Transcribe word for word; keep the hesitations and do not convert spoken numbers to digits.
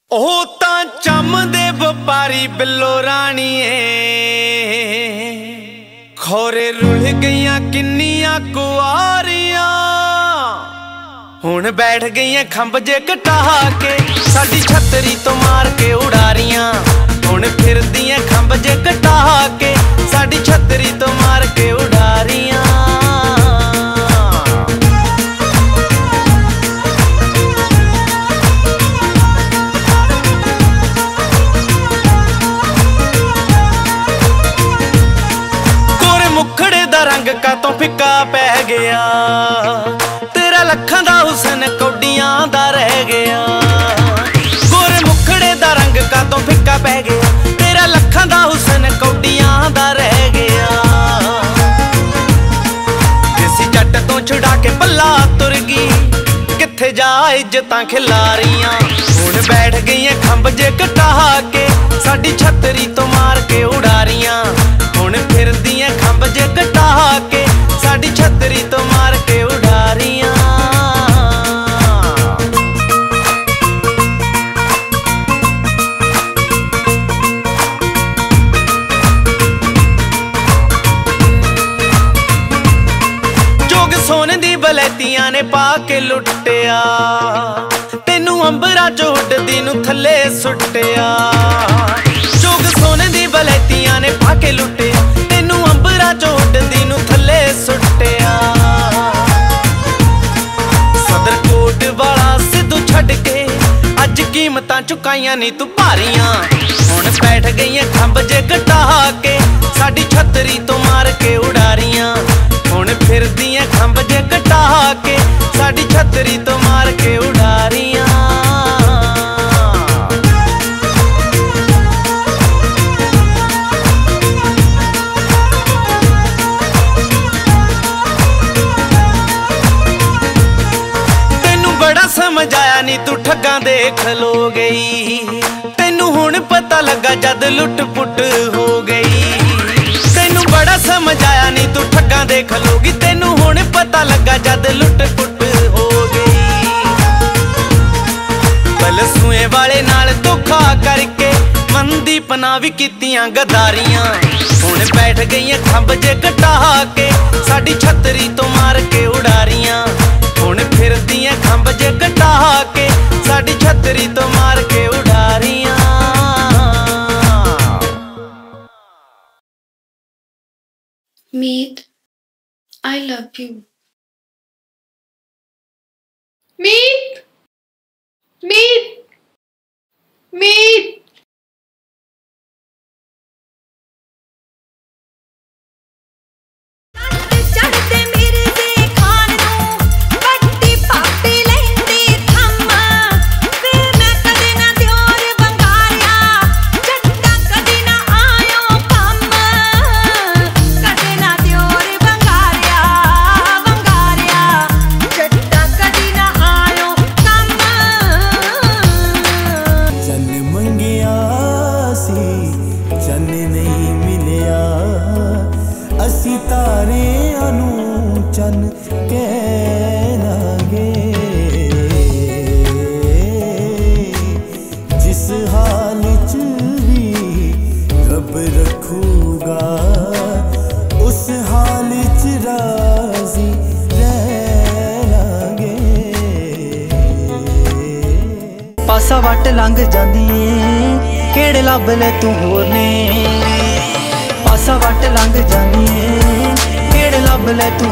ਉਹ ਤਾਂ ਚੰਮਦੇ ਵਪਾਰੀ ਬਿੱਲੋ ਰਾਣੀਏ, ਖੋਰੇ ਰੁਲ ਗਈਆਂ ਕਿੰਨੀਆਂ ਕੁਆਰੀਆਂ, ਹੁਣ ਬੈਠ ਗਈਆਂ ਖੰਭ ਜੇ ਘਟਾ ਕੇ, ਸਾਡੀ ਛਤਰੀ ਤੋਂ ਮਾਰ ਕੇ ਉਡਾਰੀਆਂ। ਹੁਣ ਫਿਰਦੀਆਂ ਖੰਭ ਜੇ ਘਟਾ ਕੇ, ਸਾਡੀ ਛਤਰੀ ਤੋਂ ਮਾਰ ਕੇ ਉਡਾਰੀਆਂ। रंग का तो फिक्का पै गया, तेरा लखां दा हुसन कौडियां दा रह गया। गोरे मुखड़े दा रंग का तो फिक्का पै गया, तेरा लखां दा हुसन कौडियां दा रह गया। देसी जट तो छुड़ा के पल्ला तुर गई, किथे जा इज्जतां खिलारियां। हुण बैठ गईयां खंभ जे घटा के, साडी छतरी तो मार के उडारियां। हुण फिरदियां खंभ जे घटा के, साडी छतरी तो मार के उडारियां। जोग सोने दी बलैतियां ने पा के लुटिया, तेनू अंबरा च उड्डदी नू थल्ले सुट्टिया। जोग सोने दी बलैतियां ने पा के लुटिया, तेनू अंबरा च उड्डदी नू थल्ले सुट्टिया। सदर कोट वाला सिद्धू छड्ड के, अज कीमतां चुकाइयां नी तू भारियां। हुण बैठ गईयां खंभ जे घटा के, साडी छतरी तो मार के उडारियां। हुण फिरदियां खंभ जे घटा के, साडी छतरी तो मार के उडारियां। समझ आया नी तू ठग्गां दे खलो गई, तेनू हुण पता लगा जद लुट पुट हो गई। तेनू बड़ा समझ आया नी तू ठग्गां दे खलोगी, तेनू हुण पता लगा जद लुट पुट हो गई। पल सूए वाले नाल धोखा करके, मनदीप नाल भी कीतियां गदारियां। हुण बैठ गईयां खंभ जे घटा के, साडी छतरी तो मार के उडारियां। हुण फिरदियां खंभ जे घटा के, साडी छतरी तो मार के उडारियां। मीत, I love you. मीत, मीत, मीत। पासा वट लंघ जांदी ए, केड़े लभ ले तू होर ने। पासा वट लंघ जांदी ए, केड़े लभ ले तू